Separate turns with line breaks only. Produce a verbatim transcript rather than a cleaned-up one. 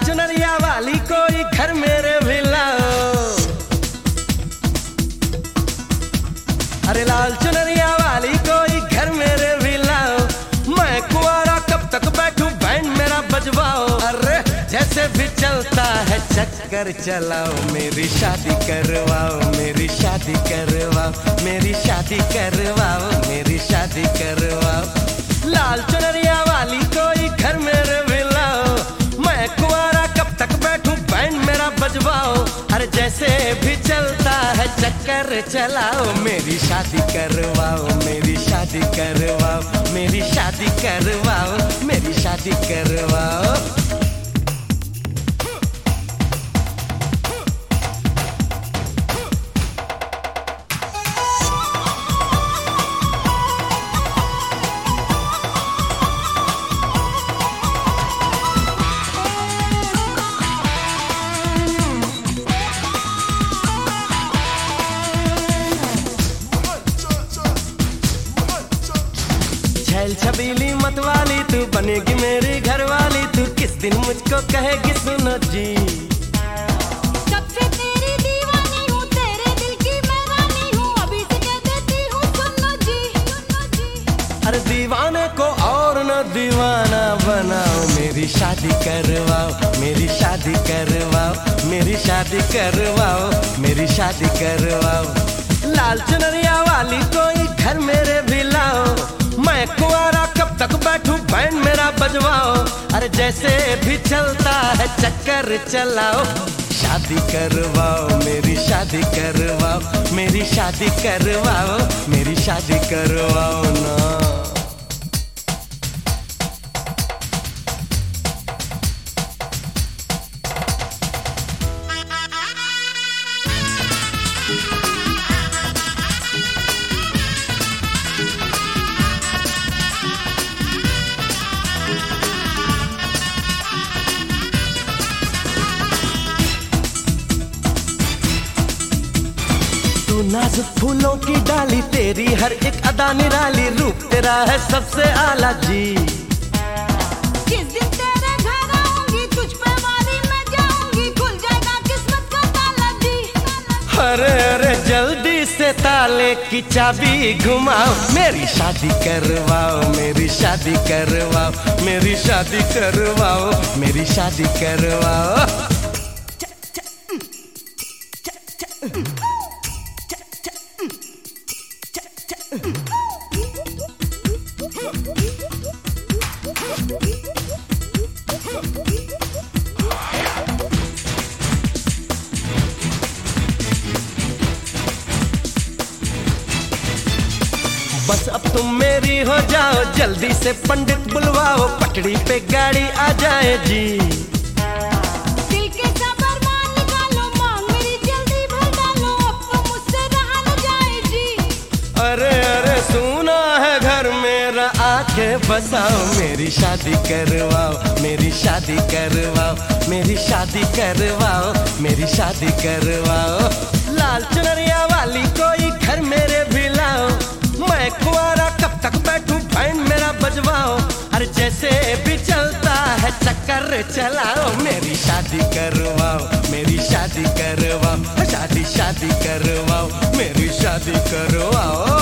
चुनरिया वाली कोई घर मेरे भी लाओ। अरे लाल चुनरिया वाली कोई घर मेरे भी लाओ। मैं कुंवारा कब तक बैठूं बैंड मेरा बजवाओ। अरे जैसे भी चलता है चक्कर चलाओ। मेरी शादी करवाओ, मेरी शादी करवाओ, मेरी शादी करवाओ, मेरी शादी करवाओ। लाल चुनरिया वाली कोई घर मेरे भी लाओ। मैं कुंवारा कब तक बैठूं बैंड मेरा बजवाओ। अरे जैसे भी चलता है चक्कर चलाओ। मेरी शादी करवाओ, मेरी शादी करवाओ, मेरी शादी करवाओ, मेरी शादी करवाओ। छैल छबीली मत वाली तू बनेगी मेरी घरवाली। तू किस दिन मुझको कहेगी सुनो जी।
कब से तेरी दीवानी हूँ, तेरे दिल की मैं रानी हूँ। अभी से कह देती हूँ सुनो जी, सुनो जी।
अरे दीवाने को और न दीवाना बनाओ। मेरी शादी करवाओ, मेरी शादी करवाओ, मेरी शादी करवाओ, मेरी शादी करवाओ। लाल चुनरिया वाली कोई घर मेरे भी लाओ। मैं कुंवारा कब तक बैठूं बैंड मेरा बजवाओ। अरे जैसे भी चलता है चक्कर चलाओ। शादी करवाओ, मेरी शादी करवाओ, मेरी शादी करवाओ, मेरी शादी करवाओ ना। तू नाजुक फूलों की डाली, तेरी हर एक अदा निराली। रूप तेरा है सबसे आला जी।
जिस दिन तेरे घर आऊंगी तुझ पे वाली मैं जाऊंगी। खुल जाएगा किस्मत का ताला जी।
अरे अरे जल्दी से ताले की चाबी घुमाओ। मेरी शादी करवाओ, मेरी शादी करवाओ, मेरी शादी करवाओ, मेरी शादी करवाओ। बस अब तुम मेरी हो जाओ। जल्दी से पंडित बुलवाओ, पटड़ी पे गाड़ी आ जाए जी।
दिल के सबर मान निकालो, मांग मेरी जल्दी भर डालो। अब तो मुझसे रहा न जाए जी।
अरे अरे सुना है घर मेरा आके बसाओ। मेरी शादी करवाओ, मेरी शादी करवाओ, मेरी शादी करवाओ, मेरी शादी करवाओ। लाल चुनरिया वाली कोई घर मेरे भी लाओ। मैं कुंवारा कब तक बैठूं बैंड मेरा बजवाओ। अरे जैसे भी चलता है चक्कर चलाओ। मेरी शादी करवाओ, मेरी शादी करवाओ, शादी शादी करवाओ, मेरी शादी करवाओ।